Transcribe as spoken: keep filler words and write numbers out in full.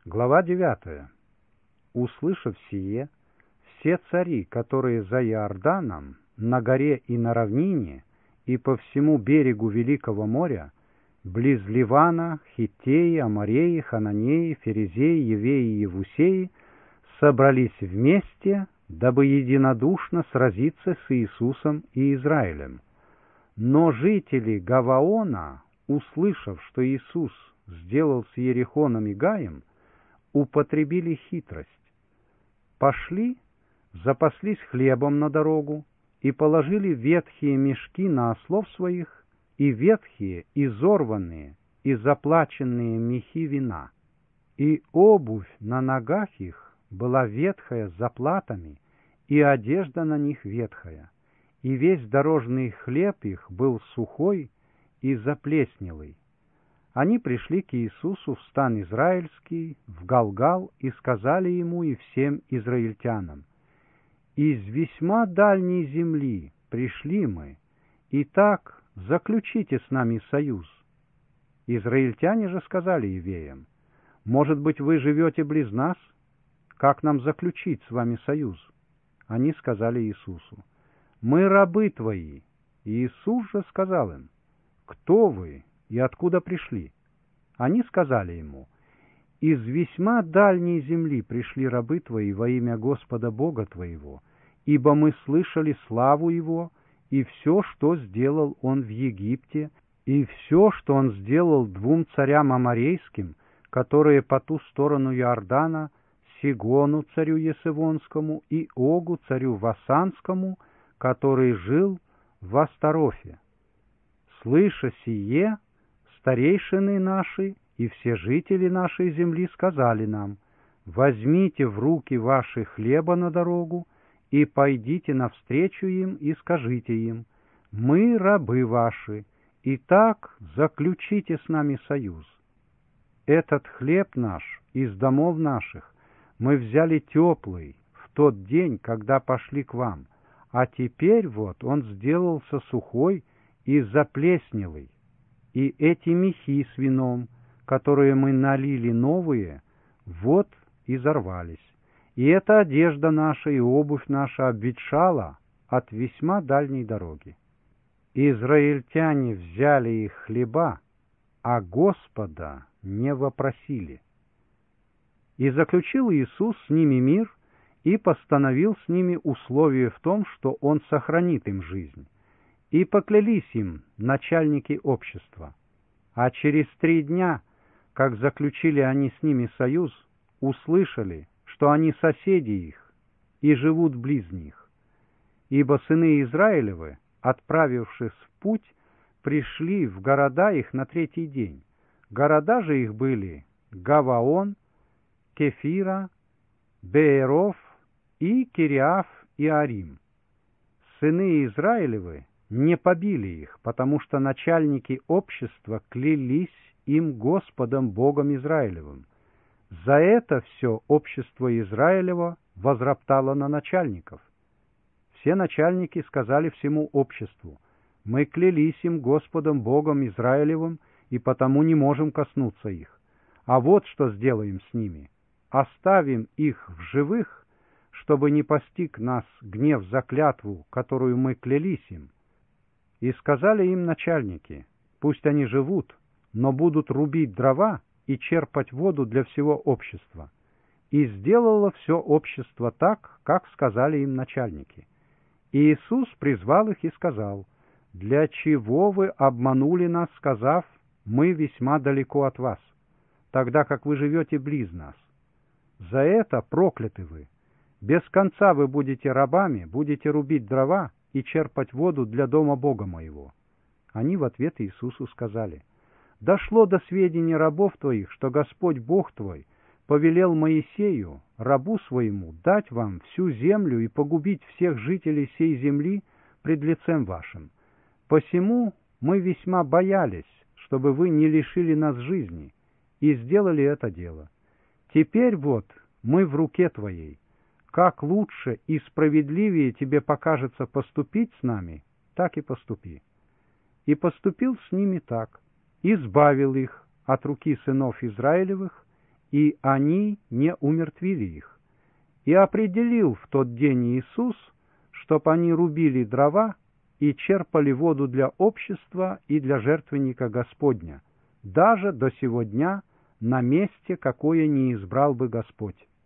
Глава девятая. Услышав сие, все цари, которые за Иорданом, на горе и на равнине, и по всему берегу Великого моря, близ Ливана, Хиттеи, Амореи, Хананеи, Ферезеи, Евеи и Евусеи, собрались вместе, дабы единодушно сразиться с Иисусом и Израилем. Но жители Гаваона, услышав, что Иисус сделал с Иерихоном и Гаем, употребили хитрость. Пошли, запаслись хлебом на дорогу и положили ветхие мешки на ослов своих и ветхие, изорванные и заплаченные мехи вина. И обувь на ногах их была ветхая с заплатами, и одежда на них ветхая, и весь дорожный хлеб их был сухой и заплеснелый. Они пришли к Иисусу в стан израильский, в Галгал, и сказали ему и всем израильтянам: «Из весьма дальней земли пришли мы, итак заключите с нами союз». Израильтяне же сказали евеям: «Может быть, вы живете близ нас? Как нам заключить с вами союз?» Они сказали Иисусу: «Мы рабы твои». Иисус же сказал им: «Кто вы и откуда пришли?» Они сказали ему: «Из весьма дальней земли пришли рабы твои во имя Господа Бога твоего, ибо мы слышали славу Его, и все, что сделал Он в Египте, и все, что Он сделал двум царям аморейским, которые по ту сторону Иордана, Сигону царю Есевонскому и Огу царю Васанскому, который жил в Астарофе. Слыша сие, старейшины наши и все жители нашей земли сказали нам: возьмите в руки ваши хлеба на дорогу и пойдите навстречу им и скажите им: мы рабы ваши, и так заключите с нами союз. Этот хлеб наш из домов наших мы взяли теплый в тот день, когда пошли к вам, а теперь вот он сделался сухой и заплеснелый. И эти мехи с вином, которые мы налили новые, вот изорвались. И эта одежда наша и обувь наша обветшала от весьма дальней дороги. Израильтяне взяли их хлеба, а Господа не вопросили. И заключил Иисус с ними мир и постановил с ними условие в том, что Он сохранит им жизнь. И поклялись им начальники общества. А через три дня, как заключили они с ними союз, услышали, что они соседи их и живут близ них. Ибо сыны Израилевы, отправившись в путь, пришли в города их на третий день. Города же их были Гаваон, Кефира, Бееров и Кириаф и Арим. Сыны Израилевы не побили их, потому что начальники общества клялись им Господом Богом Израилевым. За это все общество Израилева возроптало на начальников. Все начальники сказали всему обществу: мы клялись им Господом Богом Израилевым, и потому не можем коснуться их. А вот что сделаем с ними: оставим их в живых, чтобы не постиг нас гнев за клятву, которую мы клялись им. И сказали им начальники: пусть они живут, но будут рубить дрова и черпать воду для всего общества. И сделало все общество так, как сказали им начальники. И Иисус призвал их и сказал: для чего вы обманули нас, сказав: мы весьма далеко от вас, тогда как вы живете близ нас? За это прокляты вы. Без конца вы будете рабами, будете рубить дрова и черпать воду для дома Бога моего. Они в ответ Иисусу сказали: дошло до сведения рабов твоих, что Господь Бог твой повелел Моисею, рабу своему, дать вам всю землю и погубить всех жителей сей земли пред лицем вашим. Посему мы весьма боялись, чтобы вы не лишили нас жизни, и сделали это дело. Теперь вот мы в руке твоей. Как лучше и справедливее тебе покажется поступить с нами, так и поступи. И поступил с ними так, избавил их от руки сынов Израилевых и они не умертвили их. И определил в тот день Иисус, чтоб они рубили дрова и черпали воду для общества и для жертвенника Господня, даже до сего дня на месте, какое не избрал бы Господь.